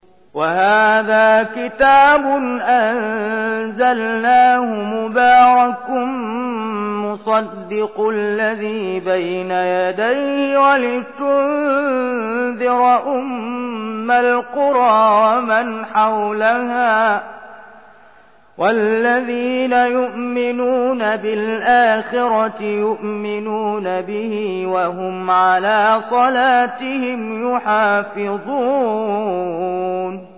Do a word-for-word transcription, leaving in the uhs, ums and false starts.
وهذا كتاب أنزلناه مبارك مصدق الذي بين يديه ولتنذر أم القرى ومن حولها والذين يؤمنون بالآخرة يؤمنون به وهم على صلاتهم يحافظون